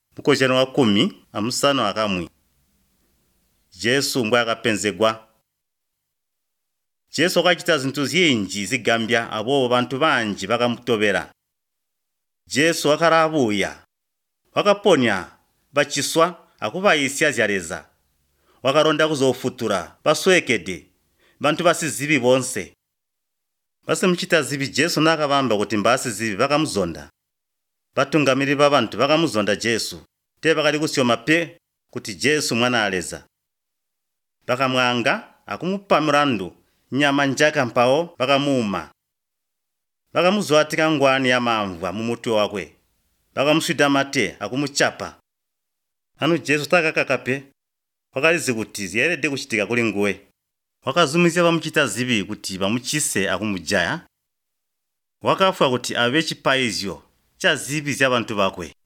Mukhochano wa 10 amusano akamwi. Jesu mbwe akapenzegwa. Jesu akachita zinthu zinji zigambya apowo banthu banji bakamutobera. Jesu akhala abuya, wakaponya bachiswa akupayisya zyaleza, wakaronda kuzofutura baswekede banthu basizibi bonse. Basimuchita zibi Jesu nakabamba kuti mbasizibi bakamuzonda. Batungamiri ba banthu bakamuzonda Jesu te bakali kusyoma pe kuti Jesu mwana aleza. Bakamwanga akumupa mlandu nyama njaka mpawo bakamuma. Bakamuzwatika ngwani ya mamvwa mu mutwe wakwe. Bakamuswida mate akumuchapa. Anu Jesu takakakape wakalizi kuti ziyerede kuchitika kuli nguwe. Wakazumizya bamuchita zibi kuti bamuchise akumujaya. Wakafwa kuti abe chipayizyo cha zibi zya bantu bakwe.